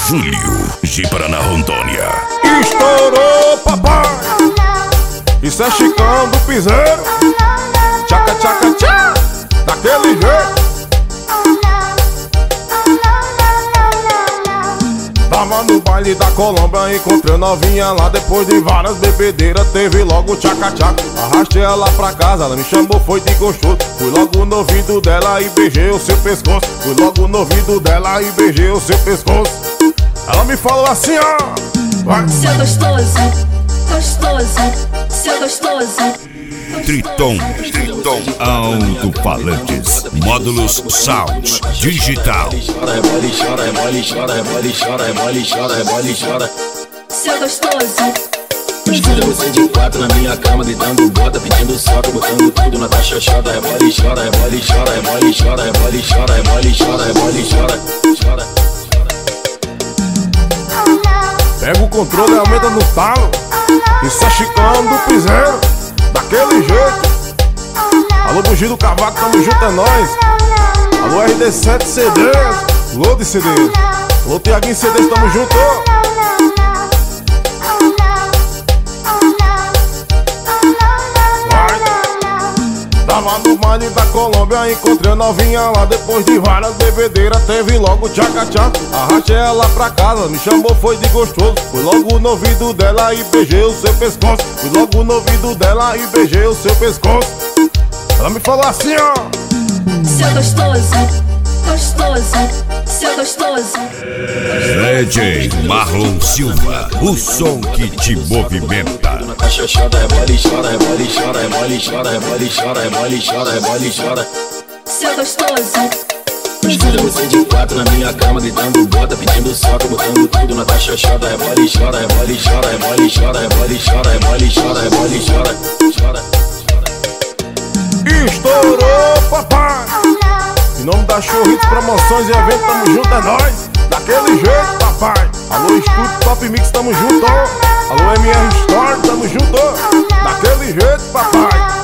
Júlio, de Paraná, Rondônia. Estourou, papai. Isso é Chicão do Piseiro. Tchaca, tchaca, tchá. Daquele jeito. Tava no baile da Colômbia, encontrei novinha lá. Depois de várias bebedeiras, teve logo tchaca-tchaca. Arrastei ela pra casa, ela me chamou, foi de gostoso. Fui logo no ouvido dela e beijei o seu pescoço. Fui logo no ouvido dela e beijei o seu pescoço. Ela me falou assim, ó: vai. Seu gostoso, gostoso, seu gostoso. Triton Alto-Falantes, módulos Sound Digital. Rebole, chora, rebole, chora, rebole, chora, rebole, chora, rebole, chora. Seu gostoso. Escolha você de quatro na minha cama, gritando bota, pedindo soco, botando tudo na taxa chota. Rebole, chora, rebole, chora, rebole, chora, rebole, chora, rebole, chora, rebole, chora, chora. Pega o controle e aumenta no talo. Isso é Chicão do Piseiro. Daquele jeito. Alô, Bugio do Cavaco, tamo junto, é nóis. Alô, RD7 CDs. Alô, de CDs. Alô, Tiaguinho CDs, tamo junto. Tava no baile da Colômbia, encontrei a novinha lá. Depois de várias bebedeiras, teve logo tchaca-tchá. Arrastei ela pra casa, me chamou, foi de gostoso. Fui logo no ouvido dela e beijei o seu pescoço. Fui logo no ouvido dela e beijei o seu pescoço. Ela me falou assim, ó: Seu gostoso, gostoso, seu gostoso. DJ Marlon Silva, o som que te movimenta. Na taxa chota, rebole, chora, rebole, chora, rebole, chora, rebole, chora, rebole, chora, rebole, chora. Seu gostoso. Escolha você de quatro na minha cama, gritando bota, pedindo soco, botando tudo na taxa chota. Rebole, chora, rebole, chora, rebole, chora, rebole, chora, rebole, chora, rebole, chora, chora. estourou, papai. Em nome da Showhits Promoções e Eventos, tamo junto, é nóis. Daquele jeito, papai. Alô, Estúdio Top Mix, tamo junto. Alô, MR Store, tamo junto. Daquele jeito, papai.